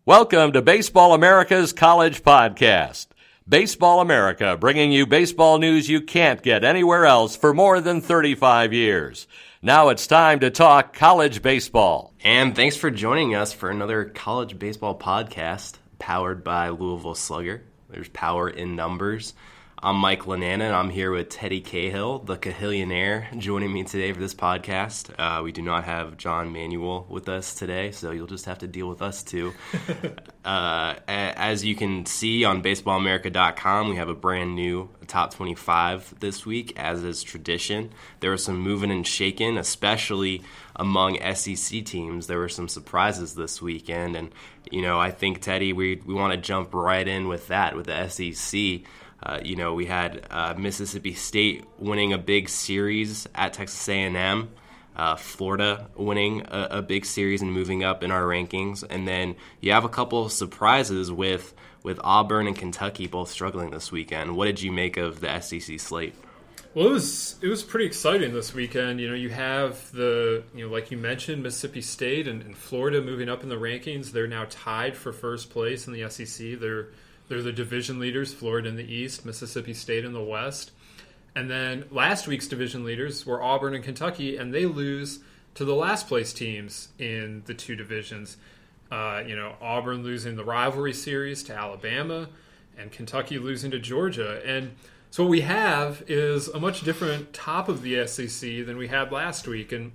Welcome to Baseball America's College Podcast. Baseball America, bringing you baseball news you can't get anywhere else for more than 35 years. Now it's time to talk college baseball. And thanks for joining us for another college baseball podcast powered by Louisville Slugger. There's power in numbers. I'm Mike Lanana, and I'm here with Teddy Cahill, the Cahillionaire, joining me today for this podcast. We do not have John Manuel with us today, so you'll just have to deal with us too. As you can see on baseballamerica.com, we have a brand new top 25 this week, as is tradition. There was some moving and shaking, especially among SEC teams. There were some surprises this weekend, and I think, Teddy, we want to jump right in with that, with the SEC. We had Mississippi State winning a big series at Texas A&M, Florida winning a big series and moving up in our rankings, and then you have a couple of surprises with Auburn and Kentucky both struggling this weekend. What did you make of the SEC slate? Well, it was pretty exciting this weekend. You have like you mentioned, Mississippi State and Florida moving up in the rankings. They're now tied for first place in the SEC. They're the division leaders, Florida in the East, Mississippi State in the West. And then last week's division leaders were Auburn and Kentucky, and they lose to the last place teams in the two divisions. Auburn losing the rivalry series to Alabama, and Kentucky losing to Georgia. And so what we have is a much different top of the SEC than we had last week. And,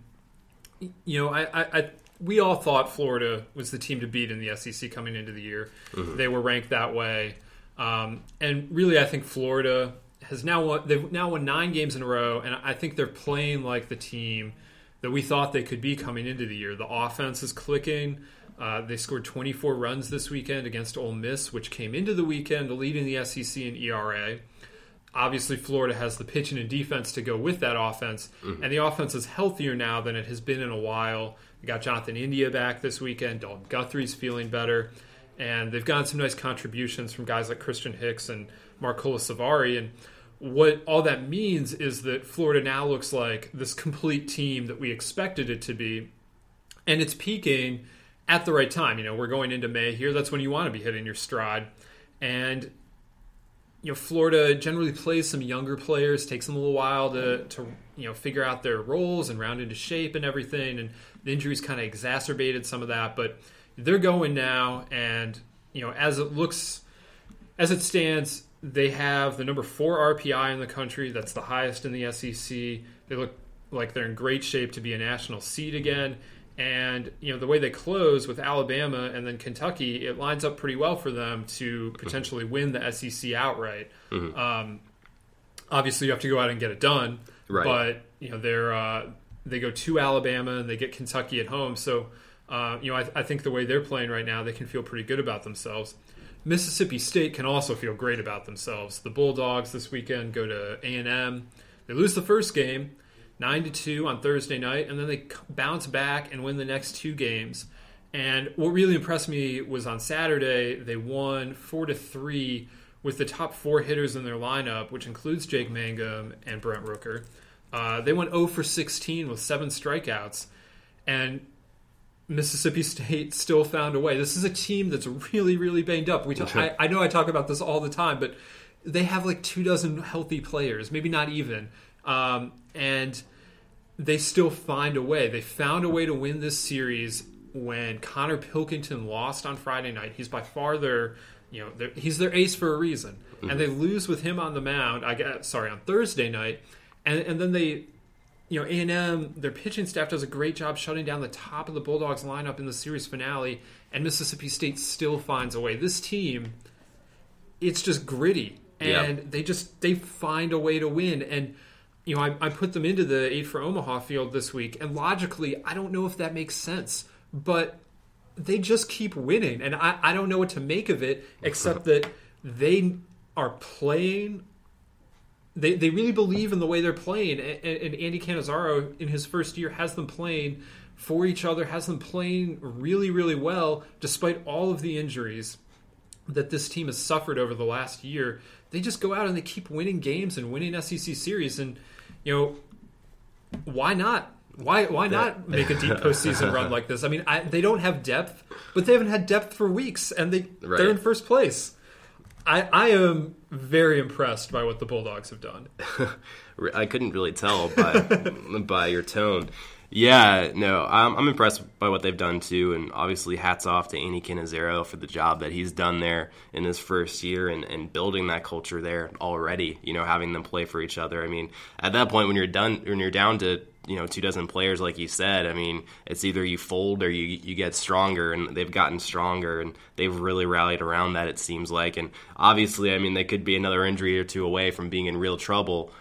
we all thought Florida was the team to beat in the SEC coming into the year. Mm-hmm. They were ranked that way. And really, I think Florida has they've now won 9 games in a row, and I think they're playing like the team that we thought they could be coming into the year. The offense is clicking. They scored 24 runs this weekend against Ole Miss, which came into the weekend leading the SEC in ERA. Obviously, Florida has the pitching and defense to go with that offense, mm-hmm. and the offense is healthier now than it has been in a while. We got Jonathan India back this weekend. Dalton Guthrie's feeling better. And they've gotten some nice contributions from guys like Christian Hicks and Marcola Savari. And what all that means is that Florida now looks like this complete team that we expected it to be. And it's peaking at the right time. We're going into May here. That's when you want to be hitting your stride. And Florida generally plays some younger players, takes them a little while to figure out their roles and round into shape and everything, and the injuries kind of exacerbated some of that, but they're going now, and as it stands, they have the number 4 RPI in the country. That's the highest in the SEC. They look like they're in great shape to be a national seed again. And, the way they close with Alabama and then Kentucky, it lines up pretty well for them to potentially win the SEC outright. Mm-hmm. Obviously, you have to go out and get it done. Right. But, they go to Alabama and they get Kentucky at home. So, I think the way they're playing right now, they can feel pretty good about themselves. Mississippi State can also feel great about themselves. The Bulldogs this weekend go to A&M. They lose the first game, 9-2 on Thursday night, and then they bounce back and win the next 2 games. And what really impressed me was on Saturday, they won 4-3 with the top 4 hitters in their lineup, which includes Jake Mangum and Brent Rooker. They went 0 for 16 with 7 strikeouts, and Mississippi State still found a way. This is a team that's really, really banged up. I know I talk about this all the time, but they have like 24 healthy players, maybe not even. And they still find a way. They found a way to win this series when Connor Pilkington lost on Friday night. He's by far he's their ace for a reason. Mm-hmm. And they lose with him on the mound, on Thursday night. And then they, A&M, their pitching staff does a great job shutting down the top of the Bulldogs lineup in the series finale, and Mississippi State still finds a way. This team, it's just gritty, and they find a way to win. And I put them into the 8 for Omaha field this week, and logically, I don't know if that makes sense, but they just keep winning, and I don't know what to make of it, except that they are playing. They really believe in the way they're playing, and Andy Cannizaro in his first year has them playing for each other, has them playing really, really well, despite all of the injuries that this team has suffered over the last year. They just go out and they keep winning games and winning SEC series, and why not? Why not make a deep postseason run like this? I mean, they don't have depth, but they haven't had depth for weeks, and they're in first place. I am very impressed by what the Bulldogs have done. I couldn't really tell by your tone. Yeah, no, I'm impressed by what they've done too, and obviously hats off to Andy Cannizaro for the job that he's done there in his first year and building that culture there already. Having them play for each other. I mean, at that point when you're down to 24 players, like you said, I mean, it's either you fold or you get stronger, and they've gotten stronger, and they've really rallied around that, it seems like. And obviously, I mean, they could be another injury or two away from being in real trouble.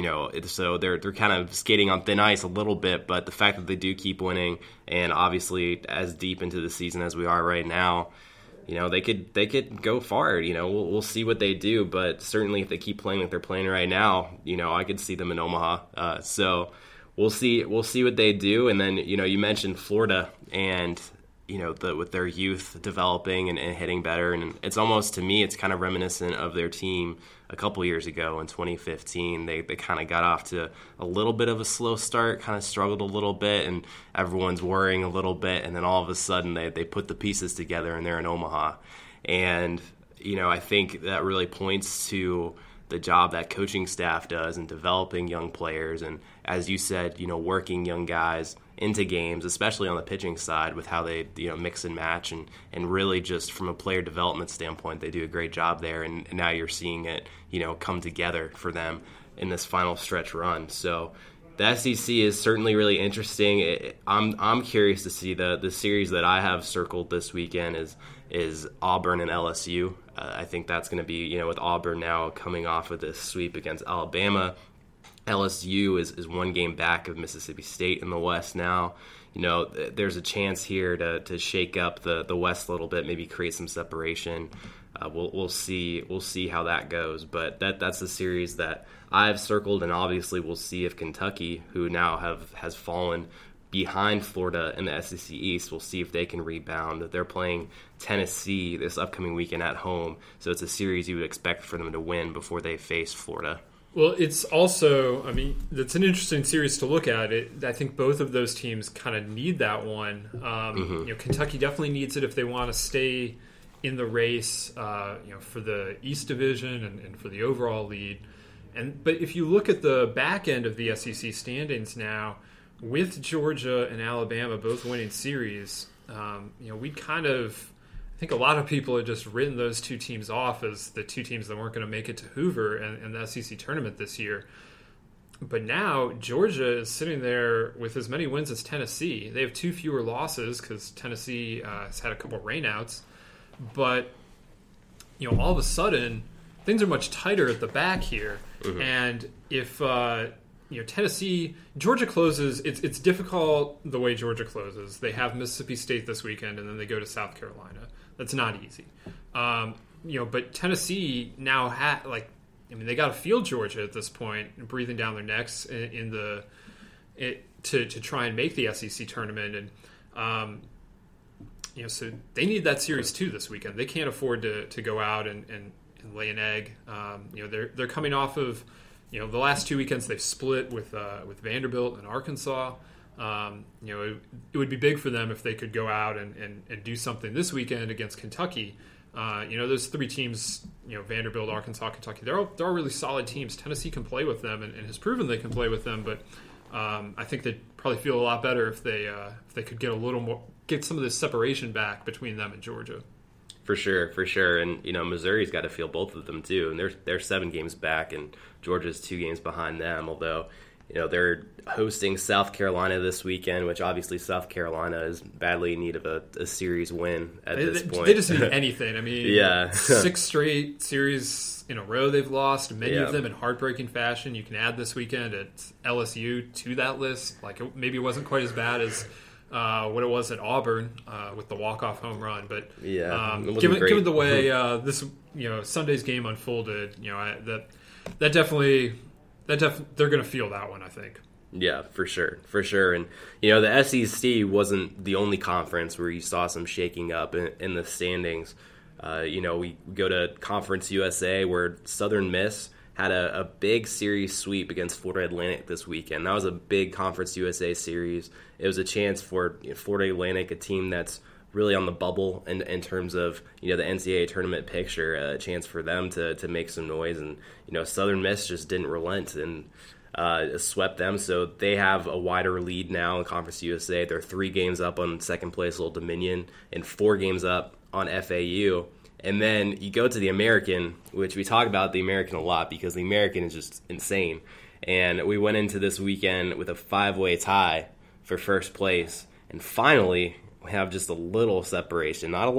So they're kind of skating on thin ice a little bit, but the fact that they do keep winning, and obviously as deep into the season as we are right now, they could go far. We'll see what they do, but certainly if they keep playing like they're playing right now, I could see them in Omaha. So we'll see what they do. And then you mentioned Florida and with their youth developing and hitting better, and it's almost, to me, it's kind of reminiscent of their team a couple years ago in 2015. They kind of got off to a little bit of a slow start, kind of struggled a little bit, and everyone's worrying a little bit, and then all of a sudden they put the pieces together and they're in Omaha. And I think that really points to the job that coaching staff does in developing young players, and as you said, working young guys into games, especially on the pitching side, with how they mix and match, and really just from a player development standpoint, they do a great job there. And now you're seeing it come together for them in this final stretch run. So the SEC is certainly really interesting. I'm curious to see the series that I have circled this weekend is Auburn and LSU. I think that's going to be, with Auburn now coming off of this sweep against Alabama. LSU is one game back of Mississippi State in the West now. There's a chance here to shake up the West a little bit, maybe create some separation. We'll see how that goes. But that's the series that I've circled, and obviously we'll see if Kentucky, who now has fallen behind Florida in the SEC East, we'll see if they can rebound. They're playing Tennessee this upcoming weekend at home, so it's a series you would expect for them to win before they face Florida. Well, it's also, I mean, it's an interesting series to look at. I think both of those teams kind of need that one. Kentucky definitely needs it if they want to stay in the race, for the East Division and for the overall lead. But if you look at the back end of the SEC standings now, with Georgia and Alabama both winning series, we'd kind of, I think a lot of people had just written those two teams off as the two teams that weren't going to make it to Hoover and the SEC tournament this year. But now Georgia is sitting there with as many wins as Tennessee. They have 2 fewer losses because Tennessee has had a couple rainouts. But all of a sudden things are much tighter at the back here. Mm-hmm. And if Tennessee, Georgia closes. It's difficult the way Georgia closes. They have Mississippi State this weekend, and then they go to South Carolina. That's not easy. But Tennessee now they got to field Georgia at this point, breathing down their necks to try and make the SEC tournament, and so they need that series too this weekend. They can't afford to go out and lay an egg. They're coming off of the last 2 weekends they've split with Vanderbilt and Arkansas. It would be big for them if they could go out and do something this weekend against Kentucky. Those 3 teams, Vanderbilt, Arkansas, Kentucky, they're all really solid teams. Tennessee can play with them and has proven they can play with them, but I think they'd probably feel a lot better if they could get some of this separation back between them and Georgia. For sure. And, Missouri's got to feel both of them too. And they're 7 games back, and Georgia's 2 games behind them, although they're hosting South Carolina this weekend, which obviously South Carolina is badly in need of a series win at this point. They just need anything. I mean, yeah. 6 straight series in a row they've lost, many of them in heartbreaking fashion. You can add this weekend at LSU to that list. Maybe it wasn't quite as bad as what it was at Auburn with the walk-off home run. But given the way this Sunday's game unfolded, that definitely they're going to feel that one, I think. Yeah, for sure. And, the SEC wasn't the only conference where you saw some shaking up in the standings. We go to Conference USA where Southern Miss had a big series sweep against Florida Atlantic this weekend. That was a big Conference USA series. It was a chance for Florida Atlantic, a team that's really on the bubble in terms of the NCAA tournament picture, a chance for them to make some noise. And Southern Miss just didn't relent and swept them. So they have a wider lead now in Conference USA. They're 3 games up on second place Old Dominion and 4 games up on FAU. And then you go to the American, which we talk about the American a lot because the American is just insane. And we went into this weekend with a 5-way tie for first place. And finally, we have just a little separation. Not a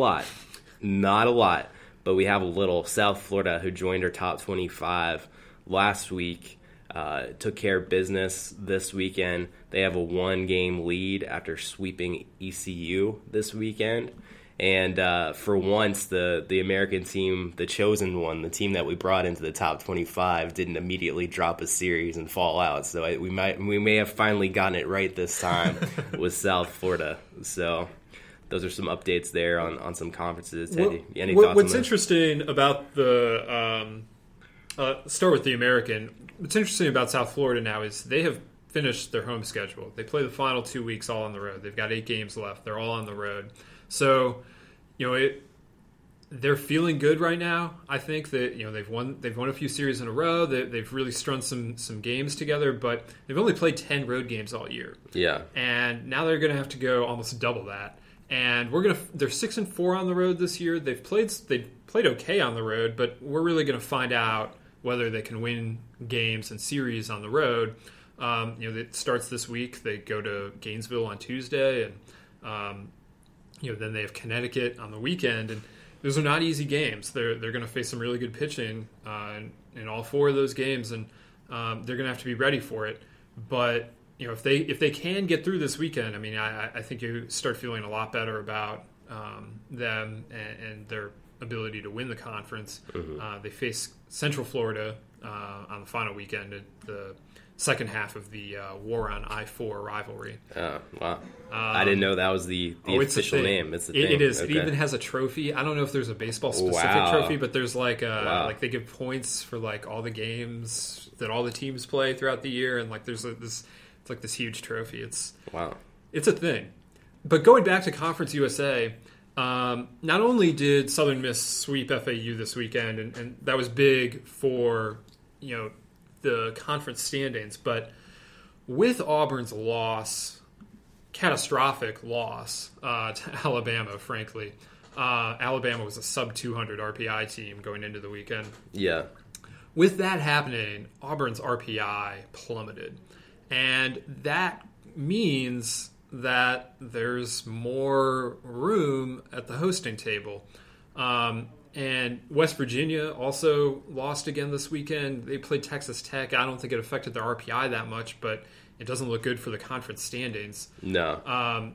lot, but we have a little. South Florida, who joined our top 25 last week, took care of business this weekend. They have a 1-game lead after sweeping ECU this weekend. And for once, the American team, the chosen one, the team that we brought into the top 25, didn't immediately drop a series and fall out. So we may have finally gotten it right this time with South Florida. So those are some updates there on some conferences. Teddy, any thoughts on what's that? Interesting about the start with the American. What's interesting about South Florida now is they have finished their home schedule. They play the final 2 weeks all on the road. They've got 8 games left. They're all on the road. So, they're feeling good right now. I think that they've won a few series in a row. They've really strung some games together, but they've only played 10 road games all year. Yeah, and now they're going to have to go almost double that. And they're 6-4 on the road this year. They've played okay on the road, but we're really going to find out whether they can win games and series on the road. It starts this week. They go to Gainesville on Tuesday, and then they have Connecticut on the weekend, and those are not easy games. They're going to face some really good pitching in all 4 of those games, and they're going to have to be ready for it. But if they can get through this weekend, I mean, I think you start feeling a lot better about them and their ability to win the conference. Mm-hmm. They face Central Florida on the final weekend at the second half of the War on I-4 rivalry. Oh, wow. I didn't know that was the official name. It's the thing. It is. Okay. It even has a trophy. I don't know if there's a baseball-specific trophy, but there's like they give points for like all the games that all the teams play throughout the year, and like there's this huge trophy. It's a thing. But going back to Conference USA, not only did Southern Miss sweep FAU this weekend, and that was big for the conference standings, but with Auburn's catastrophic loss to Alabama, frankly, Alabama was a sub-200 RPI team going into the weekend. Yeah. With that happening, Auburn's RPI plummeted, and that means that there's more room at the hosting table. And West Virginia also lost again this weekend. They played Texas Tech. I don't think it affected their RPI that much, but it doesn't look good for the conference standings. No.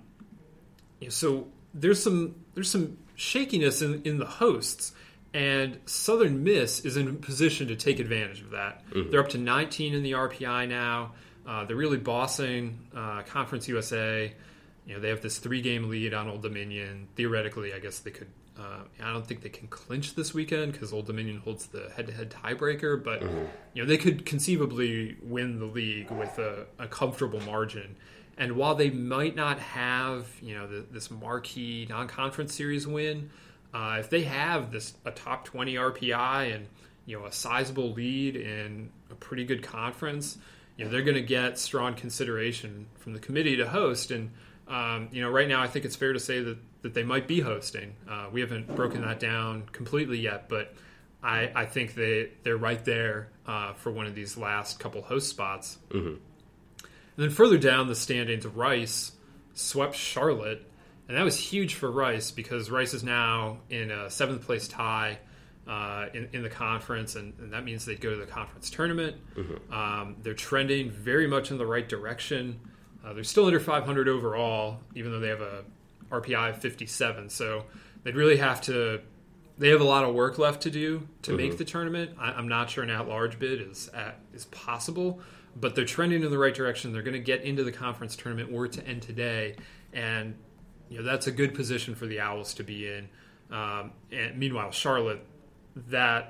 So there's some shakiness in the hosts, and Southern Miss is in a position to take advantage of that. Mm-hmm. They're up to 19 in the RPI now. They're really bossing Conference USA. They have this 3-game lead on Old Dominion. Theoretically, I guess they could. I don't think they can clinch this weekend because Old Dominion holds the head-to-head tiebreaker, but they could conceivably win the league with a comfortable margin. And while they might not have this marquee non-conference series win, if they have a top 20 RPI and a sizable lead in a pretty good conference, they're going to get strong consideration from the committee to host. And right now I think it's fair to say that they might be hosting. We haven't broken that down completely yet, but I think they're right there for one of these last couple host spots. Mm-hmm. And then further down the standings, Rice swept Charlotte, and that was huge for Rice because Rice is now in a 7th place tie in the conference, and that means they go to the conference tournament. Mm-hmm. They're trending very much in the right direction. They're still under 500 overall, even though they have a RPI of 57. So they'd really have to. They have a lot of work left to do to make the tournament. I'm not sure an at-large bid is possible, but they're trending in the right direction. They're going to get into the conference tournament were it to end today, and that's a good position for the Owls to be in. And meanwhile, Charlotte, that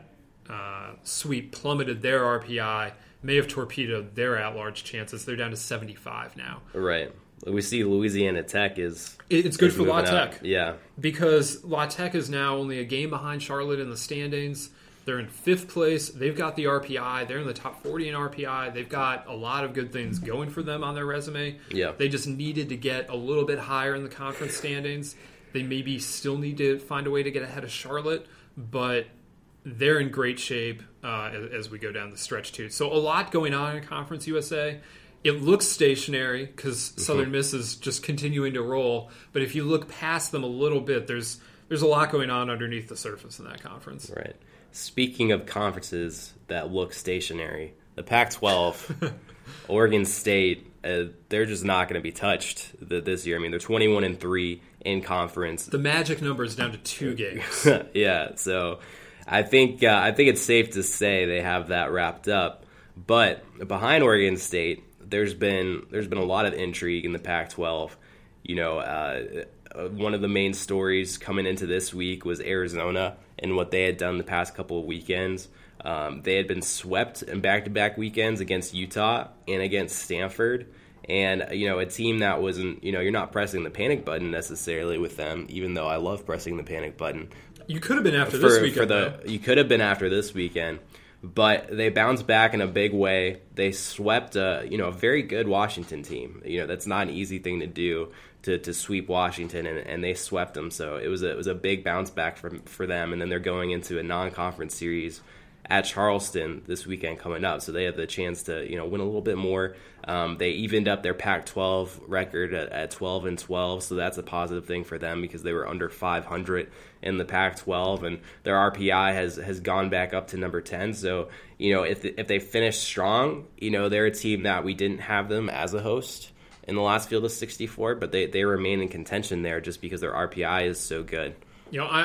sweep plummeted their RPI, may have torpedoed their at-large chances. They're down to 75 now. Right. We see Louisiana Tech is... It's good for La Tech. Yeah. Because La Tech is now only a game behind Charlotte in the standings. They're in 5th place. They've got the RPI. They're in the top 40 in RPI. They've got a lot of good things going for them on their resume. Yeah. They just needed to get a little bit higher in the conference standings. They maybe still need to find a way to get ahead of Charlotte, but they're in great shape as we go down the stretch, too. So a lot going on in Conference USA. It looks stationary because Southern Miss is just continuing to roll. But if you look past them a little bit, there's a lot going on underneath the surface in that conference. Right. Speaking of conferences that look stationary, the Pac-12, Oregon State, they're just not going to be touched this year. I mean, they're 21-3 in conference. The magic number is down to 2 games. Yeah, so I think it's safe to say they have that wrapped up. But behind Oregon State, there's been a lot of intrigue in the Pac-12. You know, one of the main stories coming into this week was Arizona and what they had done the past couple of weekends. They had been swept in back-to-back weekends against Utah and against Stanford. And, you know, a team that wasn't, you know, you're not pressing the panic button necessarily with them, even though I love pressing the panic button. You could have been after this weekend. You could have been after this weekend. But they bounced back in a big way. They swept a very good Washington team. You know, that's not an easy thing to do, to sweep Washington, and they swept them. So it was a big bounce back for them. And then they're going into a non-conference series at Charleston this weekend coming up. So they have the chance to, you know, win a little bit more. They evened up their Pac-12 record at 12-12, so that's a positive thing for them because they were under 500 in the Pac-12, and their RPI has gone back up to number 10. So, you know, if they finish strong, you know, they're a team that we didn't have them as a host in the last field of 64, but they remain in contention there just because their RPI is so good. You know,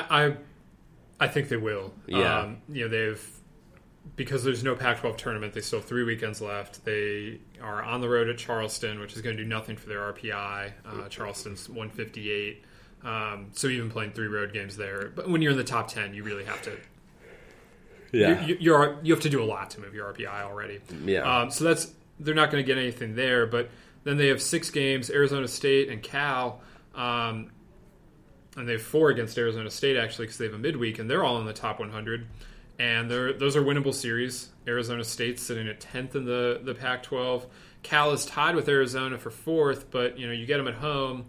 I think they will. Yeah. You know, because there's no Pac-12 tournament, they still have 3 weekends left. They are on the road at Charleston, which is going to do nothing for their RPI. Charleston's 158. So even playing 3 road games there. But when you're in the top 10, you really have to... Yeah. You have to do a lot to move your RPI already. Yeah. So they're not going to get anything there. But then they have 6 games, Arizona State and Cal. And they have 4 against Arizona State, actually, because they have a midweek, and they're all in the top 100. And those are winnable series. Arizona State's sitting at 10th in the Pac-12. Cal is tied with Arizona for 4th, but you know, you get them at home.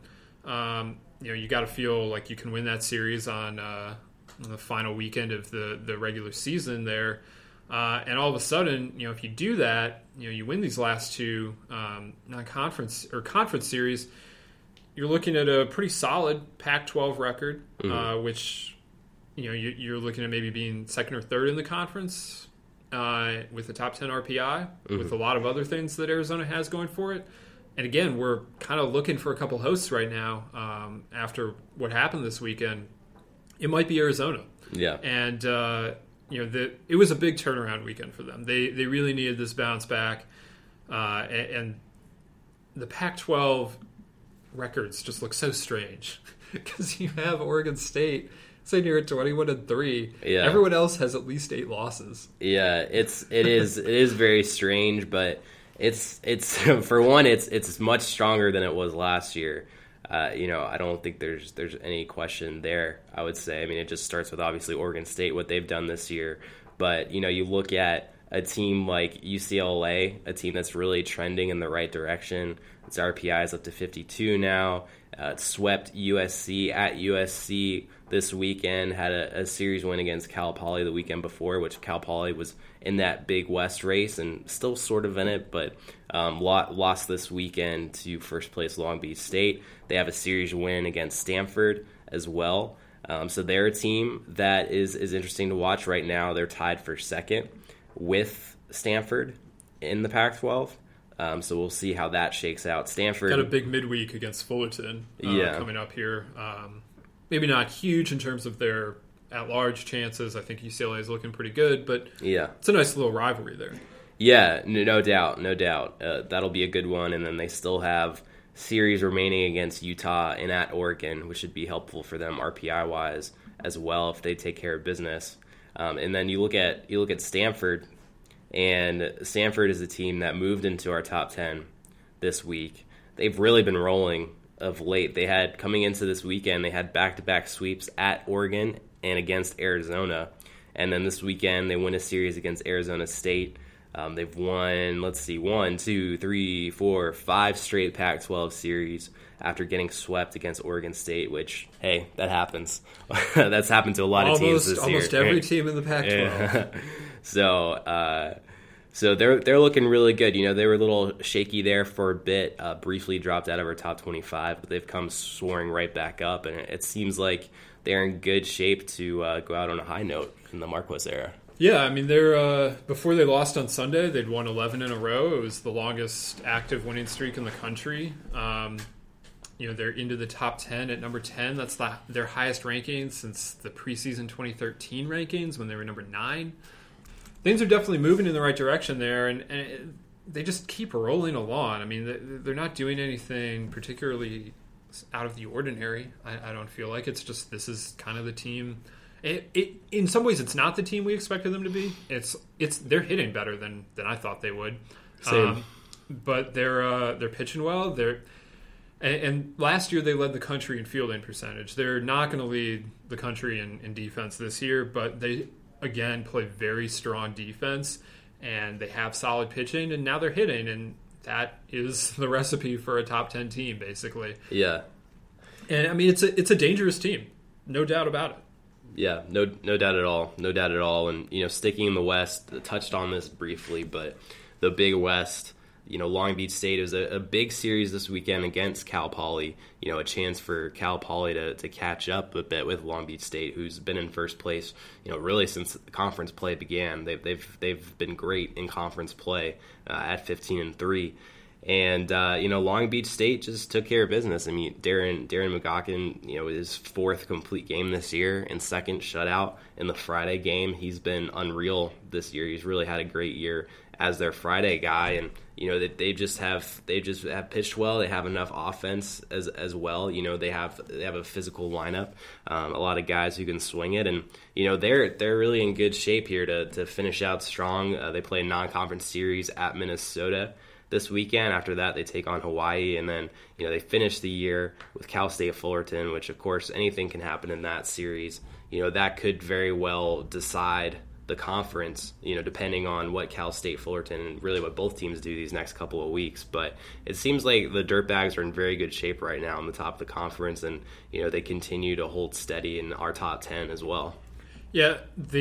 You know, you got to feel like you can win that series on the final weekend of the regular season there. And all of a sudden, you know, if you do that, you know, you win these last 2 non-conference or conference series, you're looking at a pretty solid Pac-12 record, which, you know, you're looking at maybe being 2nd or 3rd in the conference with the top 10 RPI, with a lot of other things that Arizona has going for it. And again, we're kind of looking for a couple hosts right now after what happened this weekend. It might be Arizona. Yeah. And, you know, it was a big turnaround weekend for them. They really needed this bounce back. And the Pac-12 records just look so strange because you have Oregon State sitting here at 21-3. Yeah. Everyone else has at least 8 losses. Yeah, it is very strange, but it's for one, it's much stronger than it was last year. You know, I don't think there's any question there, I would say. I mean, it just starts with obviously Oregon State, what they've done this year. But, you know, you look at a team like UCLA, a team that's really trending in the right direction. Its RPI is up to 52 now. It swept USC at USC this weekend, had a series win against Cal Poly the weekend before, which Cal Poly was in that Big West race and still sort of in it, but lost this weekend to first place Long Beach State. They have a series win against Stanford as well. So they're a team that is interesting to watch right now. They're tied for 2nd with Stanford in the Pac-12. So we'll see how that shakes out. Stanford got a big midweek against Fullerton coming up here. Maybe not huge in terms of their at-large chances. I think UCLA is looking pretty good, but yeah, it's a nice little rivalry there. Yeah, no doubt. That'll be a good one. And then they still have series remaining against Utah and at Oregon, which should be helpful for them RPI-wise as well if they take care of business. And then you look at Stanford, and Stanford is a team that moved into our top 10 this week. They've really been rolling of late. They had, coming into this weekend, they had back-to-back sweeps at Oregon and against Arizona. And then this weekend, they win a series against Arizona State. They've won, 5 straight Pac-12 series after getting swept against Oregon State, which, hey, that happens. That's happened to a lot of teams this year. Almost every team in the Pac-12. Yeah. So they're looking really good. You know, they were a little shaky there for a bit, briefly dropped out of our top 25, but they've come soaring right back up, and it seems like they're in good shape to go out on a high note in the Marquez era. Yeah, I mean, they're before they lost on Sunday, they'd won 11 in a row. It was the longest active winning streak in the country. They're into the top 10 at number 10. That's their highest ranking since the preseason 2013 rankings when they were number 9. Things are definitely moving in the right direction there, and they just keep rolling along. I mean, they're not doing anything particularly out of the ordinary. I don't feel like it's just this is kind of the team. In some ways, it's not the team we expected them to be. They're hitting better than I thought they would. Same. But they're pitching well. And last year they led the country in fielding percentage. They're not going to lead the country in defense this year, but they again play very strong defense, and they have solid pitching, and now they're hitting, and that is the recipe for a top 10 team, basically. Yeah. And I mean, it's a dangerous team, no doubt about it. Yeah, no doubt at all. No doubt at all. And, sticking in the West, touched on this briefly, but the Big West, Long Beach State is a big series this weekend against Cal Poly. A chance for Cal Poly to catch up a bit with Long Beach State, who's been in first place, really since the conference play began. They've been great in conference play at 15-3. And, Long Beach State just took care of business. I mean, Darren McGocken, his 4th complete game this year and 2nd shutout in the Friday game. He's been unreal this year. He's really had a great year as their Friday guy. And, they just have pitched well. They have enough offense as well. They have a physical lineup, a lot of guys who can swing it. And, they're really in good shape here to finish out strong. They play a non-conference series at Minnesota this weekend. After that, they take on Hawaii, and then they finish the year with Cal State Fullerton, which of course anything can happen in that series. That could very well decide the conference, depending on what Cal State Fullerton and really what both teams do these next couple of weeks. But it seems like the Dirtbags are in very good shape right now on the top of the conference, and they continue to hold steady in our top 10 as well. Yeah,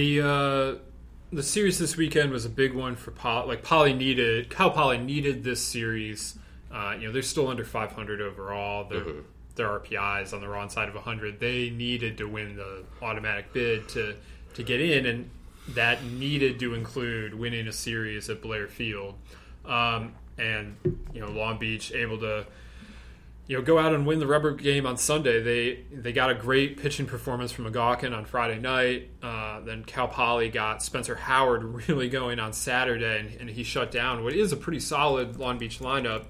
the series this weekend was a big one for Cal Poly needed this series. They're still under 500 overall. Their RPI is on the wrong side of 100. They needed to win the automatic bid to get in, and that needed to include winning a series at Blair Field. And Long Beach able to go out and win the rubber game on Sunday. They got a great pitching performance from McGocken on Friday night. Then Cal Poly got Spencer Howard really going on Saturday, and he shut down what is a pretty solid Long Beach lineup.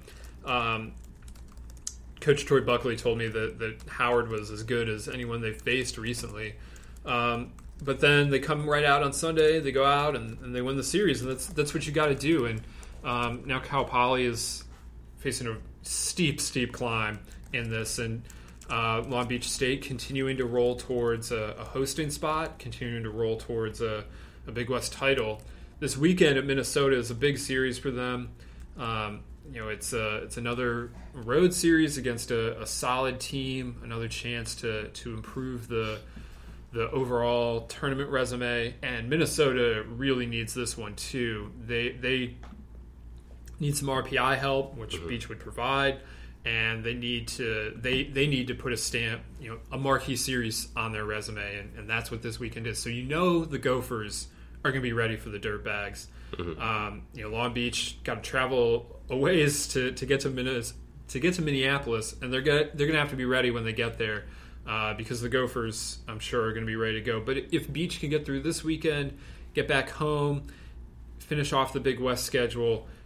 Coach Troy Buckley told me that Howard was as good as anyone they've faced recently. But then they come right out on Sunday. They go out and they win the series, and that's what you got to do. And now Cal Poly is facing a steep climb in this, and Long Beach State continuing to roll towards a hosting spot, continuing to roll towards a Big West title. This weekend at Minnesota is a big series for them. It's another road series against a solid team, another chance to improve the overall tournament resume, and Minnesota really needs this one too. They need some RPI help, which Beach would provide, and they need to put a stamp, a marquee series on their resume, and that's what this weekend is. So the Gophers are going to be ready for the Dirtbags. Long Beach got to travel a ways to get to Minneapolis, and they're gonna have to be ready when they get there. Because the Gophers, I'm sure, are going to be ready to go. But if Beach can get through this weekend, get back home, finish off the Big West schedule,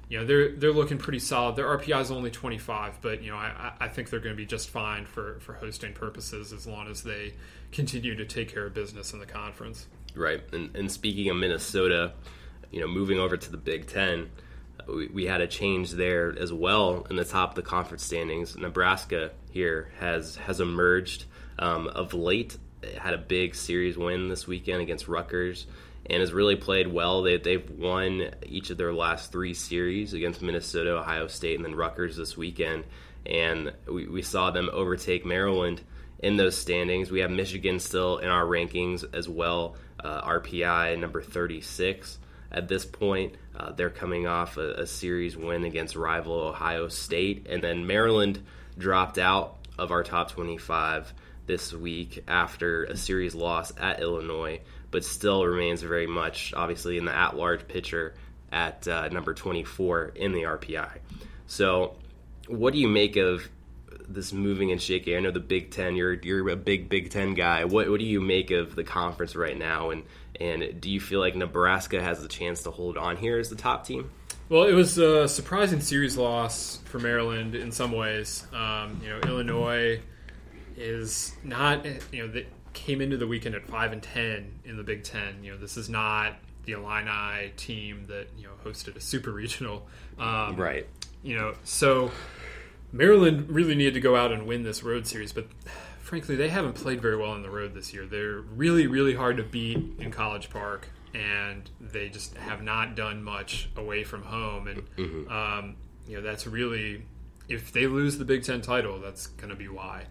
they're looking pretty solid. Their RPI is only 25, but I think they're going to be just fine for hosting purposes as long as they continue to take care of business in the conference. Right. And speaking of Minnesota, moving over to the Big Ten, we had a change there as well in the top of the conference standings. Nebraska here has emerged of late. It had a big series win this weekend against Rutgers and has really played well. They've won each of their last 3 series against Minnesota, Ohio State, and then Rutgers this weekend. And we saw them overtake Maryland in those standings. We have Michigan still in our rankings as well, RPI number 36 at this point. They're coming off a series win against rival Ohio State. And then Maryland dropped out of our top 25 this week after a series loss at Illinois, but still remains very much, obviously, in the at-large picture at number 24 in the RPI. So what do you make of this moving and shaking? I know the Big Ten, you're a big Big Ten guy. What do you make of the conference right now, and do you feel like Nebraska has the chance to hold on here as the top team? Well, it was a surprising series loss for Maryland in some ways. Illinois is not, they came into the weekend at 5-10 in the Big Ten. This is not the Illini team that hosted a super regional. Right. So Maryland really needed to go out and win this road series, but frankly, they haven't played very well on the road this year. They're really, really hard to beat in College Park, and they just have not done much away from home. And that's really, if they lose the Big Ten title, that's going to be why.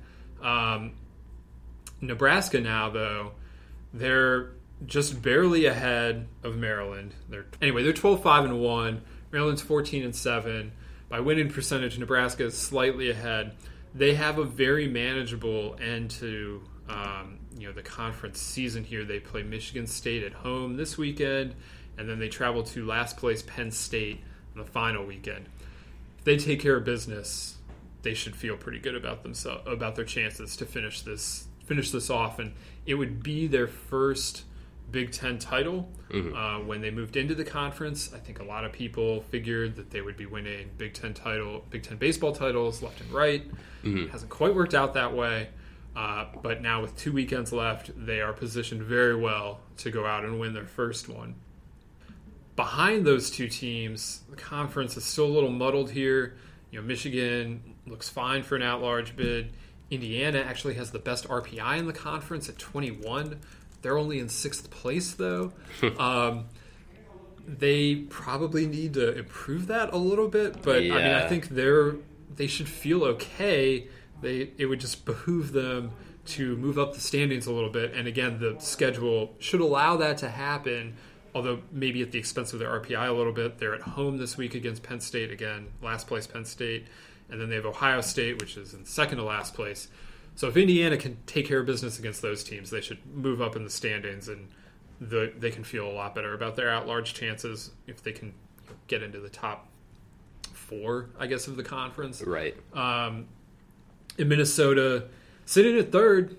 Nebraska now, though, they're just barely ahead of Maryland. They're 12-5-1. Maryland's 14-7. By winning percentage, Nebraska is slightly ahead. They have a very manageable end to the conference season here. They play Michigan State at home this weekend, and then they travel to last place Penn State on the final weekend. If they take care of business, they should feel pretty good about themselves, about their chances to finish this off, and it would be their first Big Ten title. When they moved into the conference, I think a lot of people figured that they would be winning Big Ten baseball titles left and right. It hasn't quite worked out that way, but now with 2 weekends left, they are positioned very well to go out and win their first one. Behind those two teams, the conference is still a little muddled here. Michigan looks fine for an at-large bid. Indiana actually has the best RPI in the conference at 21. They're only in 6th place, though. They probably need to improve that a little bit, but yeah. I think they should feel okay. It would just behoove them to move up the standings a little bit, and again, the schedule should allow that to happen, although maybe at the expense of their RPI a little bit. They're at home this week against Penn State, again, last place Penn State, and then they have Ohio State, which is in second to last place. So if Indiana can take care of business against those teams, they should move up in the standings, and they can feel a lot better about their at-large chances if they can get into the top 4, I guess, of the conference. Right. In Minnesota, sitting at 3rd,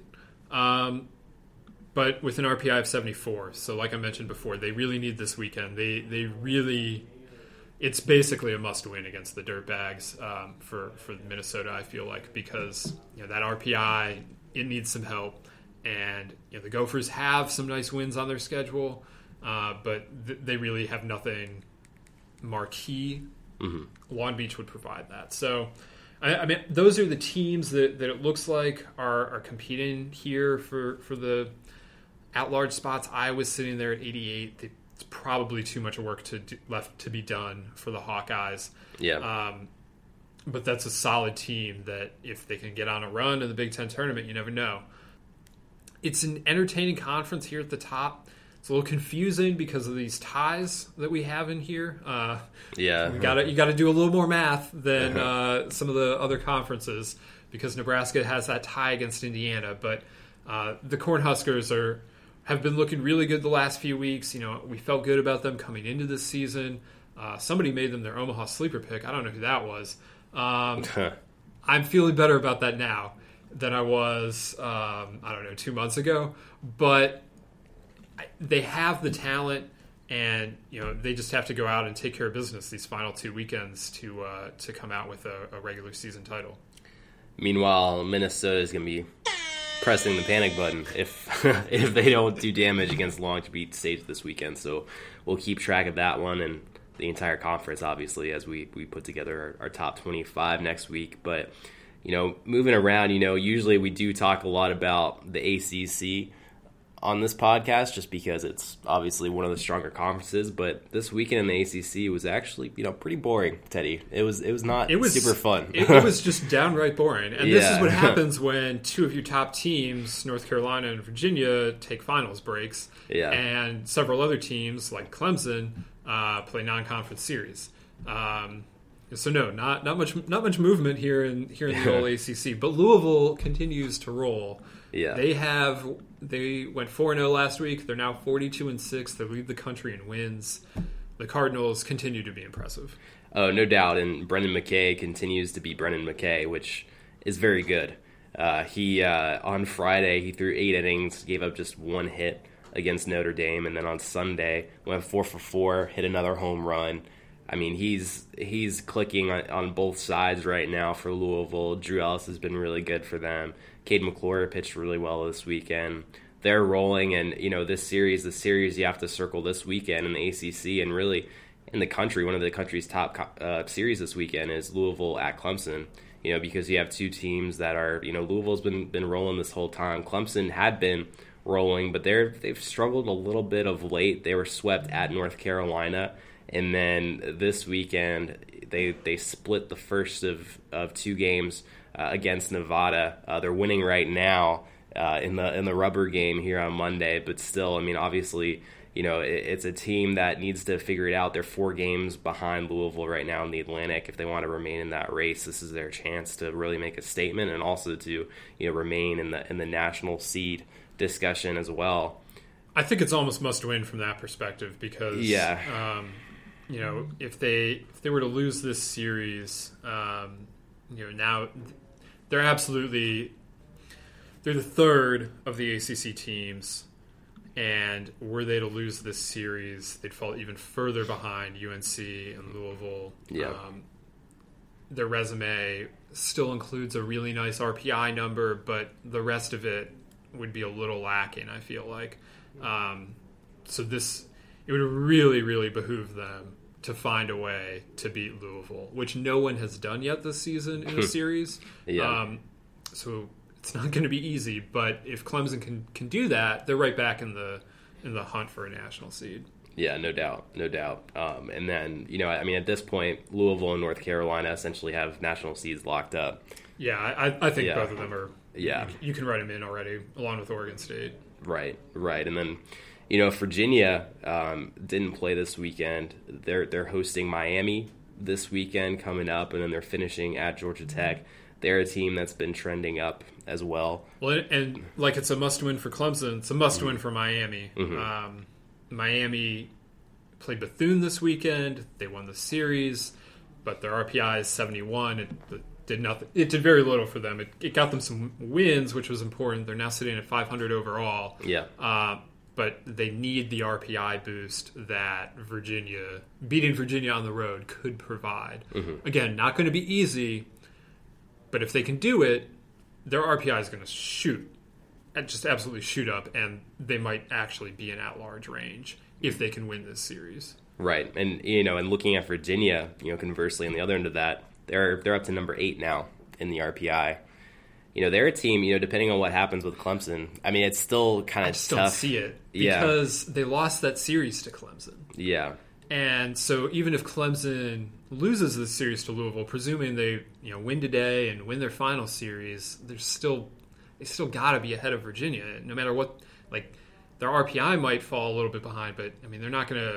but with an RPI of 74. So like I mentioned before, they really need this weekend. They really... It's basically a must-win against the Dirtbags for Minnesota, I feel like, because that RPI, it needs some help. And the Gophers have some nice wins on their schedule, but they really have nothing marquee. Long Beach would provide that. So, I mean, those are the teams that it looks like are competing here for the at-large spots. Iowa's sitting there at 88. It's probably too much work left to be done for the Hawkeyes. Yeah. But that's a solid team that if they can get on a run in the Big Ten tournament, you never know. It's an entertaining conference here at the top. It's a little confusing because of these ties that we have in here. Yeah. You got to do a little more math than some of the other conferences because Nebraska has that tie against Indiana. But the Cornhuskers have been looking really good the last few weeks. We felt good about them coming into this season. Somebody made them their Omaha sleeper pick. I don't know who that was. I'm feeling better about that now than I was, 2 months ago. But they have the talent And they just have to go out and take care of business these final 2 weekends to come out with a regular season title. Meanwhile, Minnesota is going to be pressing the panic button if if they don't do damage against Long Beach State this weekend. So we'll keep track of that one and the entire conference, obviously, as we put together our top 25 next week. But moving around, usually we do talk a lot about the ACC on this podcast just because it's obviously one of the stronger conferences, but this weekend in the ACC was actually pretty boring, Teddy. It was super fun. It was just downright boring. And this is what happens when 2 of your top teams, North Carolina and Virginia, take finals breaks. Yeah. And several other teams like Clemson play non-conference series. So no, not much movement here in the old ACC, but Louisville continues to roll. Yeah. They went 4-0 last week. They're now 42-6. They lead the country in wins. The Cardinals continue to be impressive. Oh, no doubt. And Brendan McKay continues to be Brendan McKay, which is very good. On Friday, he threw 8 innings, gave up just 1 hit against Notre Dame, and then on Sunday went 4 for 4, hit another home run. I mean, he's clicking on both sides right now for Louisville. Drew Ellis has been really good for them. Cade McClure pitched really well this weekend. They're rolling, and the series you have to circle this weekend in the ACC and really in the country. One of the country's top series this weekend is Louisville at Clemson. Because you have 2 teams that are Louisville's been rolling this whole time. Clemson had been rolling, but they've struggled a little bit of late. They were swept at North Carolina. And then this weekend, they split the first of 2 games against Nevada. They're winning right now in the rubber game here on Monday. But still, I mean, obviously, it's a team that needs to figure it out. They're 4 games behind Louisville right now in the Atlantic. If they want to remain in that race, this is their chance to really make a statement and also to remain in the national seed discussion as well. I think it's almost must win from that perspective because if they were to lose this series, now they're the 3rd of the ACC teams, and were they to lose this series, they'd fall even further behind UNC and Louisville. Yeah. Their resume still includes a really nice RPI number, but the rest of it would be a little lacking, I feel like. It would really, really behoove them to find a way to beat Louisville, which no one has done yet this season in a series. Yeah. So it's not going to be easy, but if Clemson can do that, they're right back in the hunt for a national seed. Yeah, no doubt. And then, at this point, Louisville and North Carolina essentially have national seeds locked up. Yeah, I think both of them are. Yeah. You can write them in already, along with Oregon State. Right. And then, Virginia didn't play this weekend. They're hosting Miami this weekend coming up, and then they're finishing at Georgia Tech. They're a team that's been trending up as well. Well, and like it's a must-win for Clemson, it's a must-win for Miami. Mm-hmm. Miami played Bethune this weekend. They won the series, but their RPI is 71. It did nothing. It did very little for them. It got them some wins, which was important. They're now sitting at 500 overall. Yeah. But they need the RPI boost that beating Virginia on the road could provide. Mm-hmm. Again, not going to be easy, but if they can do it, their RPI is going to just absolutely shoot up, and they might actually be in at-large range if they can win this series. Right, and and looking at Virginia, conversely on the other end of that, they're up to number 8 now in the RPI. They're a team, depending on what happens with Clemson. I mean, it's still kind of tough. I just don't see it because they lost that series to Clemson. Yeah. And so even if Clemson loses this series to Louisville, presuming they win today and win their final series, they still got to be ahead of Virginia. No matter what, their RPI might fall a little bit behind, but I mean they're not going to.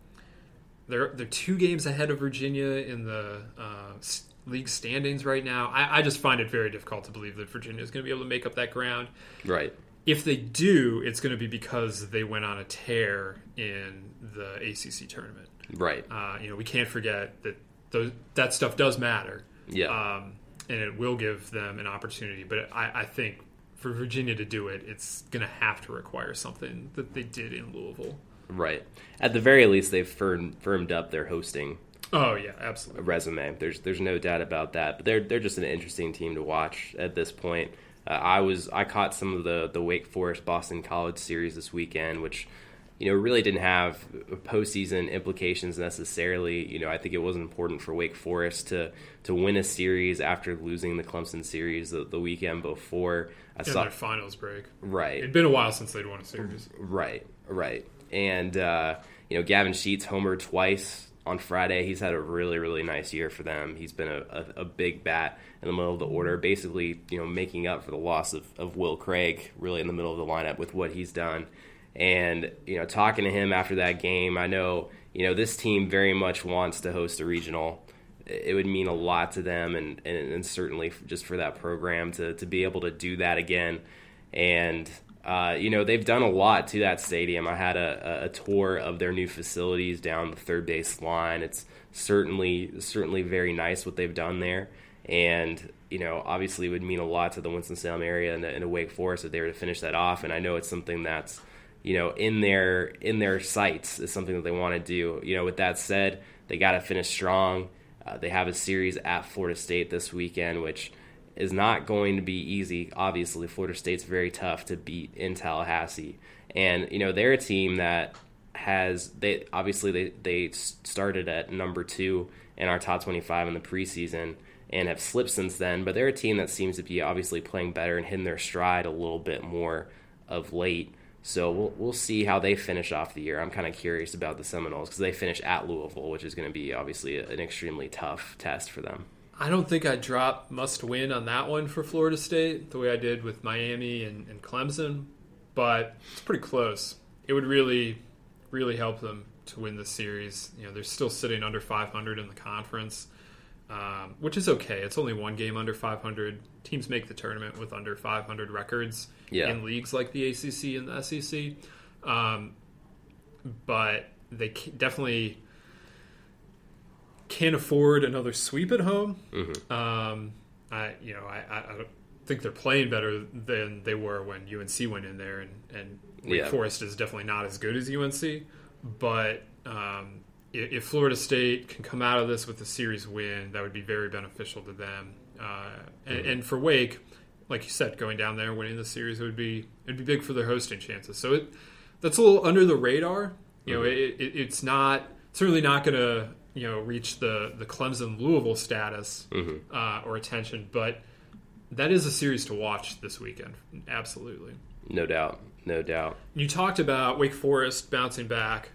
They're 2 games ahead of Virginia in the league standings right now. I just find it very difficult to believe that Virginia is going to be able to make up that ground. Right. If they do, it's going to be because they went on a tear in the ACC tournament. Right. We can't forget that that stuff does matter. Yeah. And it will give them an opportunity. But I think for Virginia to do it, it's going to have to require something that they did in Louisville. Right. At the very least, they've firmed up their hosting. Oh yeah, absolutely. Resume. There's no doubt about that. But they're just an interesting team to watch at this point. I caught some of the Wake Forest Boston College series this weekend, which really didn't have postseason implications necessarily. I think it wasn't important for Wake Forest to win a series after losing the Clemson series the weekend before. Their finals break. Right. It'd been a while since they'd won a series. Right. And Gavin Sheets homered twice on Friday. He's had a really, really nice year for them. He's been a big bat in the middle of the order, basically, making up for the loss of Will Craig, really in the middle of the lineup with what he's done. And, talking to him after that game, I know, this team very much wants to host a regional. It would mean a lot to them and certainly just for that program to be able to do that again. And, they've done a lot to that stadium. I had a tour of their new facilities down the third base line. It's certainly very nice what they've done there. And, obviously it would mean a lot to the Winston-Salem area and to Wake Forest if they were to finish that off. And I know it's something that's, in their sights is something that they want to do. With that said, they got to finish strong. They have a series at Florida State this weekend, which is not going to be easy. Obviously, Florida State's very tough to beat in Tallahassee. And, they're a team that they started at number 2 in our top 25 in the preseason and have slipped since then. But they're a team that seems to be obviously playing better and hitting their stride a little bit more of late. So we'll see how they finish off the year. I'm kind of curious about the Seminoles because they finish at Louisville, which is going to be obviously an extremely tough test for them. I don't think I'd drop must win on that one for Florida State the way I did with Miami and Clemson, but it's pretty close. It would really, really help them to win this series. They're still sitting under 500 in the conference, which is okay. It's only one game under 500. Teams make the tournament with under 500 records in leagues like the ACC and the SEC. But they definitely can't afford another sweep at home. Mm-hmm. I don't think they're playing better than they were when UNC went in there, and Wake Forest is definitely not as good as UNC. But if Florida State can come out of this with a series win, that would be very beneficial to them. And for Wake, like you said, going down there and winning the series it'd be big for their hosting chances. So that's a little under the radar. It's not certainly not going to reach the Clemson Louisville status or attention, but that is a series to watch this weekend. Absolutely, no doubt. You talked about Wake Forest bouncing back.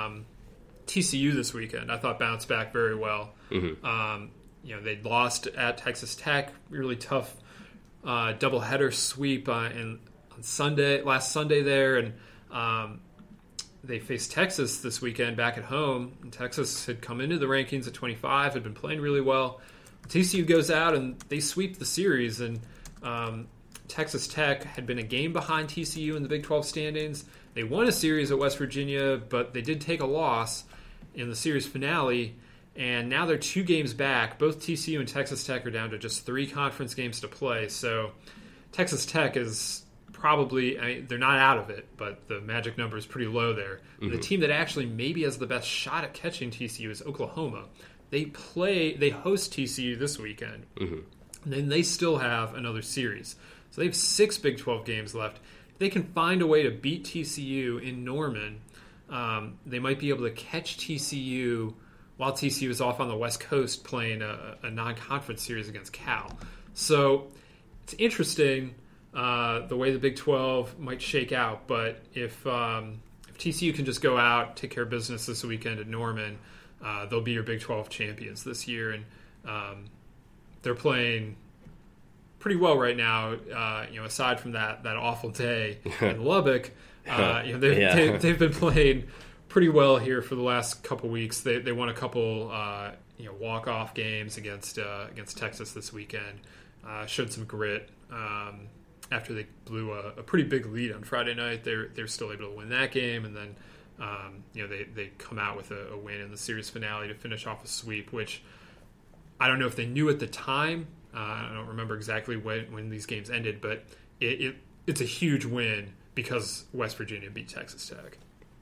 TCU this weekend, I thought bounced back very well. Mm-hmm. They lost at Texas Tech, really tough doubleheader sweep on last Sunday there, and they faced Texas this weekend back at home. And Texas had come into the rankings at 25, had been playing really well. TCU goes out and they sweep the series, and Texas Tech had been a game behind TCU in the Big 12 standings. They won a series at West Virginia, but they did take a loss in the series finale, and now they're 2 games back. Both TCU and Texas Tech are down to just 3 conference games to play. So Texas Tech is probably, they're not out of it, but the magic number is pretty low there. Mm-hmm. The team that actually maybe has the best shot at catching TCU is Oklahoma. They host TCU this weekend, and then they still have another series. So they have 6 Big 12 games left. If they can find a way to beat TCU in Norman, they might be able to catch TCU while TCU is off on the West Coast playing a non-conference series against Cal. So it's interesting the way the Big 12 might shake out. But if TCU can just go out, take care of business this weekend at Norman, they'll be your Big 12 champions this year. And they're playing pretty well right now. Aside from that awful day in Lubbock, they've been playing pretty well here for the last couple weeks. They won a couple walk-off games against Texas this weekend. Showed some grit after they blew a pretty big lead on Friday night. They're still able to win that game, and then they come out with a win in the series finale to finish off a sweep, which I don't know if they knew at the time. I don't remember exactly when these games ended, but it's a huge win because West Virginia beat Texas Tech.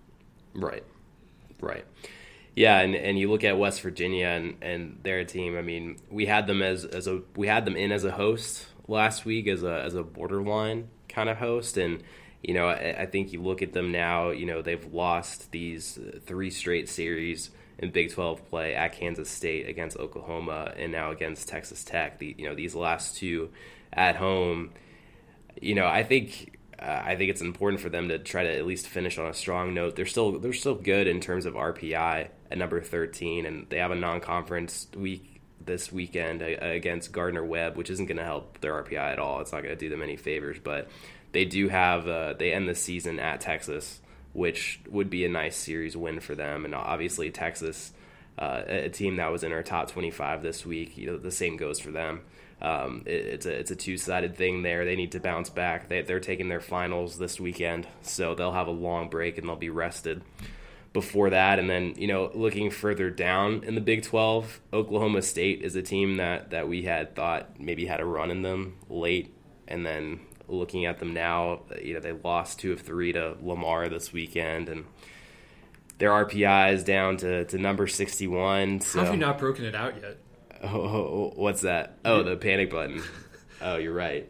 Right. Yeah, and you look at West Virginia and their team. I mean, we had them as a host last week as a borderline kind of host, and I think you look at them now. They've lost these 3 straight series in Big 12 play at Kansas State, against Oklahoma, and now against Texas Tech. These last 2 at home. I think it's important for them to try to at least finish on a strong note. They're still good in terms of RPI at number 13, and they have a non-conference week this weekend against Gardner-Webb, which isn't going to help their RPI at all. It's not going to do them any favors, but they do have they end the season at Texas, which would be a nice series win for them. And obviously Texas, a team that was in our top 25 this week, the same goes for them. It's a two-sided thing there. They need to bounce back. They're taking their finals this weekend, so they'll have a long break and they'll be rested before that. And then, looking further down in the Big 12, Oklahoma State is a team that we had thought maybe had a run in them late, and then looking at them now, they lost 2 of 3 to Lamar this weekend, and their RPI is down to number 61. So. How have you not broken it out yet? Oh, what's that? Oh, the panic button. Oh, you're right.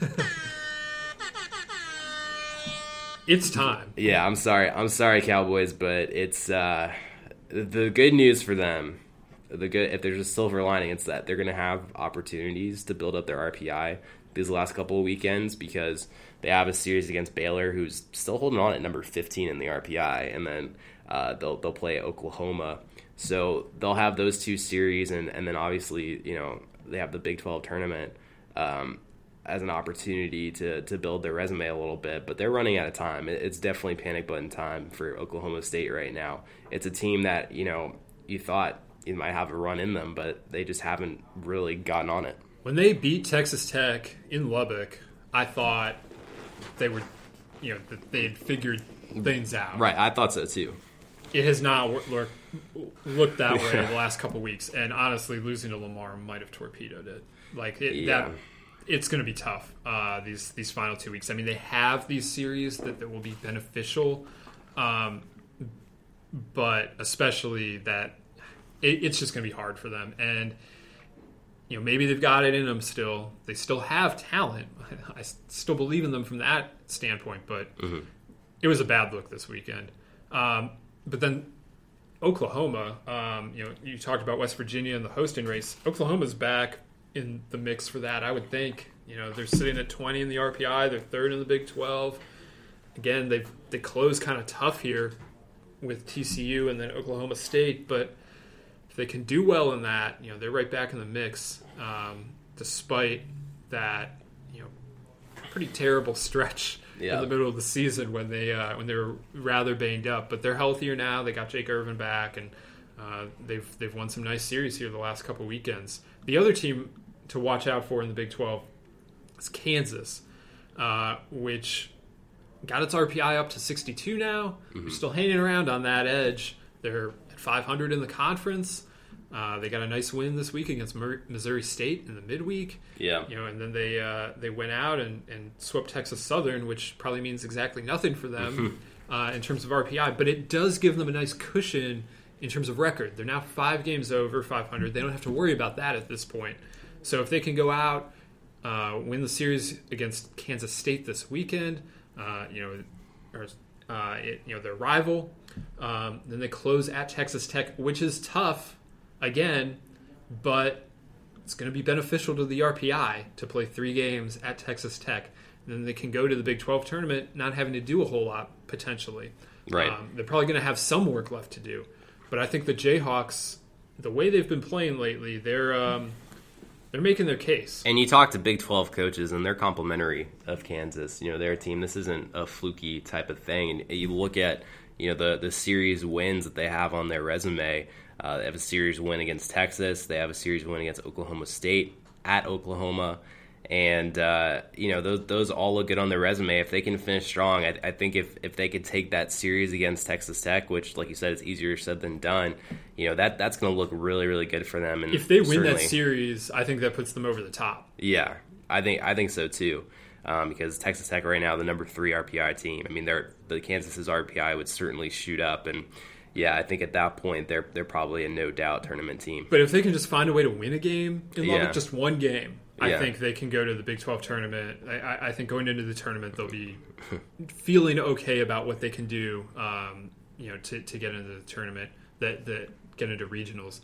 It's time. Yeah, I'm sorry, Cowboys, but it's the good news for them. If there's a silver lining, it's that they're going to have opportunities to build up their RPI these last couple of weekends, because they have a series against Baylor, who's still holding on at number 15 in the RPI, and then they'll play Oklahoma. So they'll have those 2 series, and then obviously they have the Big 12 tournament as an opportunity to build their resume a little bit. But they're running out of time. It's definitely panic button time for Oklahoma State right now. It's a team that you thought you might have a run in them, but they just haven't really gotten on it. When they beat Texas Tech in Lubbock, I thought they were, that they had figured things out. Right, I thought so too. It has not looked that way the last couple of weeks, and honestly, losing to Lamar might have torpedoed it. It's going to be tough these final 2 weeks. I mean, they have these series that will be beneficial, but especially that it's just going to be hard for them. And maybe they've got it in them still. They still have talent. I still believe in them from that standpoint, but it was a bad look this weekend. But then Oklahoma, you talked about West Virginia and the hosting race. Oklahoma's back in the mix for that, I would think. They're sitting at 20 in the RPI. They're 3rd in the Big 12. Again, they close kind of tough here with TCU and then Oklahoma State, but if they can do well in that, they're right back in the mix, despite that pretty terrible stretch in the middle of the season when they were rather banged up. But they're healthier now. They got Jake Irvin back, and they've won some nice series here the last couple weekends. The other team to watch out for in the Big 12 is Kansas, which got its RPI up to 62 now. They're still hanging around on that edge. They're at 500 in the conference. They got a nice win this week against Missouri State in the midweek. Yeah. And then they went out and swept Texas Southern, which probably means exactly nothing for them in terms of RPI. But it does give them a nice cushion in terms of record. They're now 5 games over 500. They don't have to worry about that at this point. So if they can go out, win the series against Kansas State this weekend, their rival, then they close at Texas Tech, which is tough. Again, but it's going to be beneficial to the RPI to play 3 games at Texas Tech. And then they can go to the Big 12 tournament not having to do a whole lot, potentially. Right. They're probably going to have some work left to do. But I think the Jayhawks, the way they've been playing lately, they're making their case. And you talk to Big 12 coaches, and they're complimentary of Kansas. They're a team. This isn't a fluky type of thing. And you look at the series wins that they have on their resume. They have a series win against Texas. They have a series win against Oklahoma State at Oklahoma. And, those all look good on their resume. If they can finish strong, I think if they could take that series against Texas Tech, which, like you said, is easier said than done, that's going to look really, really good for them. And if they win that series, I think that puts them over the top. Yeah, I think so too. because Texas Tech right now, the number 3 RPI team. I mean, the Kansas's RPI would certainly shoot up, and yeah, I think at that point they're probably a no doubt tournament team. But if they can just find a way to win a game in Lubbock, Yeah. just one game, I Yeah. think they can go to the Big 12 tournament. I think going into the tournament, they'll be feeling okay about what they can do, to get into the tournament, that get into regionals.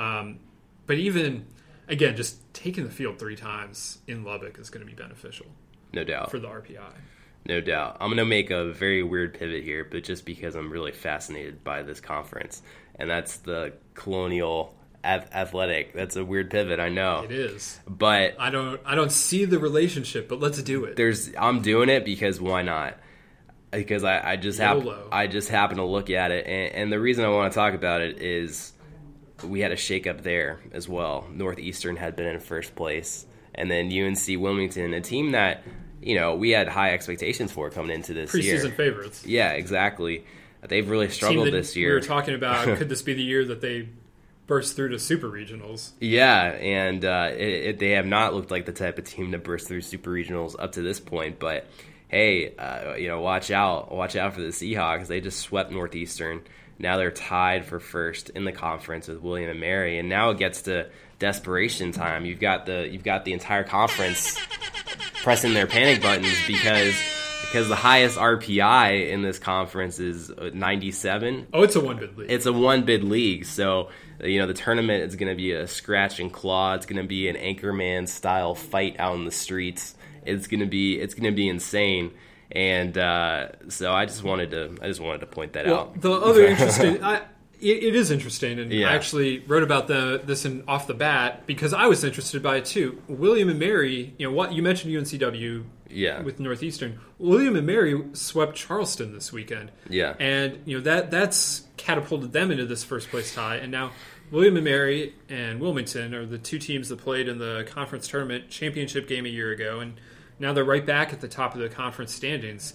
But even, again, just taking the field 3 times in Lubbock is going to be beneficial No doubt. for the RPI. No doubt. I'm going to make a very weird pivot here, but just because I'm really fascinated by this conference, and that's the Colonial Athletic. That's a weird pivot, I know. It is. But I don't see the relationship, but let's do it. I'm doing it because why not? Because I just happen to look at it, and the reason I want to talk about it is we had a shakeup there as well. Northeastern had been in first place, and then UNC Wilmington, a team that we had high expectations for coming into this year. Preseason favorites. Yeah, exactly. They've really struggled this year. We were talking about could this be the year that they burst through to super regionals? Yeah, and they have not looked like the type of team to burst through super regionals up to this point. But hey, watch out for the Seahawks. They just swept Northeastern. Now they're tied for first in the conference with William and Mary, and now it gets to desperation time. You've got the entire conference pressing their panic buttons because the highest RPI in this conference is 97. Oh, it's a one-bid league. It's a one-bid league, so the tournament is going to be a scratch and claw. It's going to be an Anchorman style fight out in the streets. It's going to be insane. And so I just wanted to point that out. The other interesting, it is interesting, and Yeah. I actually wrote about this off the bat because I was interested by it too. William and Mary, what you mentioned UNCW, Yeah. with Northeastern. William and Mary swept Charleston this weekend, Yeah. and that's catapulted them into this first place tie, and now William and Mary and Wilmington are the 2 teams that played in the conference tournament championship game a year ago, and now they're right back at the top of the conference standings.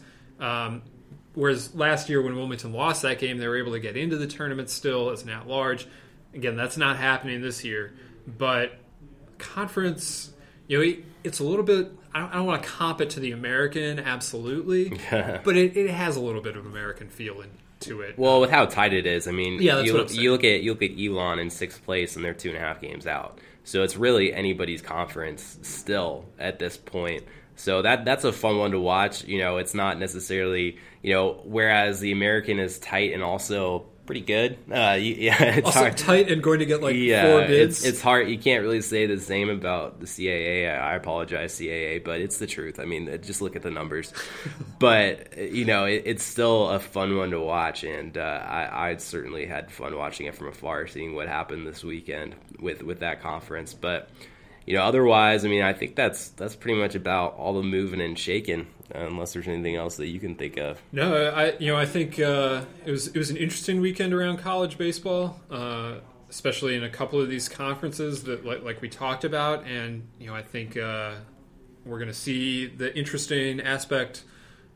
Whereas last year when Wilmington lost that game, they were able to get into the tournament still as an at-large. Again, that's not happening this year. But conference, it's a little bit, I don't want to comp it to the American, absolutely, but it has a little bit of American feeling to it. Well, with how tight it is, I mean, Yeah, that's you what I'm look at Elon in 6th place, and they're 2.5 games out. So it's really anybody's conference still at this point. So that's a fun one to watch. It's not necessarily, whereas the American is tight and also pretty good. It's also hard. tight and going to get 4 Yeah, bids. it's hard. You can't really say the same about the CAA. I apologize, CAA, but it's the truth. I mean, just look at the numbers. But it's still a fun one to watch, and I certainly had fun watching it from afar, seeing what happened this weekend with that conference. But otherwise, I mean, I think that's pretty much about all the moving and shaking. Unless there's anything else that you can think of. No, I think it was an interesting weekend around college baseball, especially in a couple of these conferences that like we talked about, and I think we're going to see the interesting aspect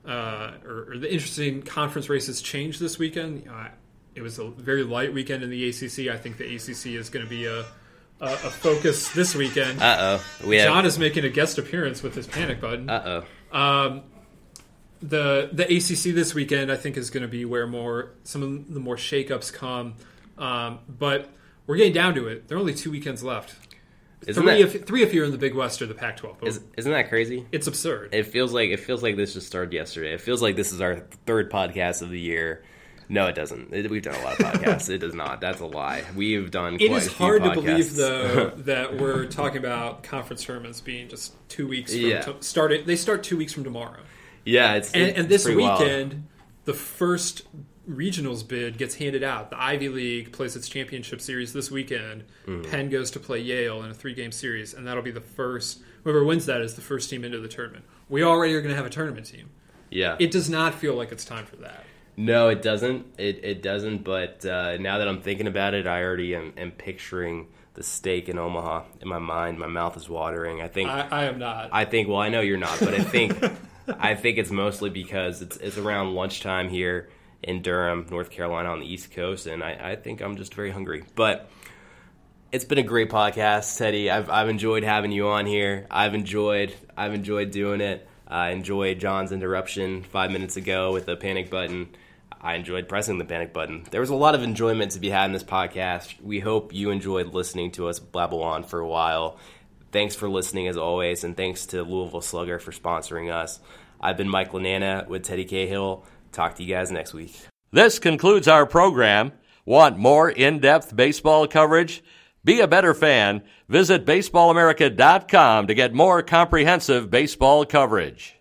or the interesting conference races change this weekend. It was a very light weekend in the ACC. I think the ACC is going to be a focus this weekend. John is making a guest appearance with his panic button. The ACC this weekend, I think, is going to be where some of the more shakeups come. But we're getting down to it. There are only 2 weekends left. Three if you're in the Big West or the Pac-12. Isn't that crazy? It's absurd. It feels like this just started yesterday. It feels like this is our 3rd podcast of the year. No, it doesn't. We've done a lot of podcasts. It does not. That's a lie. We've done quite a few podcasts. It is hard to believe, though, that we're talking about conference tournaments being just 2 weeks from starting. They start 2 weeks from tomorrow. Yeah, and this pretty weekend, wild. The first regionals bid gets handed out. The Ivy League plays its championship series this weekend. Penn goes to play Yale in a 3-game series, and that'll be the first. Whoever wins that is the first team into the tournament. We already are going to have a tournament team. Yeah, it does not feel like it's time for that. No, it doesn't. It doesn't. But now that I'm thinking about it, I already am picturing the steak in Omaha in my mind. My mouth is watering. I think I am not. I think. Well, I know you're not, but I think it's mostly because it's around lunchtime here in Durham, North Carolina, on the East Coast, and I think I'm just very hungry. But it's been a great podcast, Teddy. I've enjoyed having you on here. I've enjoyed doing it. I enjoyed John's interruption 5 minutes ago with the panic button. I enjoyed pressing the panic button. There was a lot of enjoyment to be had in this podcast. We hope you enjoyed listening to us blabble on for a while. Thanks for listening as always, and thanks to Louisville Slugger for sponsoring us. I've been Mike Lanana with Teddy Cahill. Talk to you guys next week. This concludes our program. Want more in-depth baseball coverage? Be a better fan. Visit baseballamerica.com to get more comprehensive baseball coverage.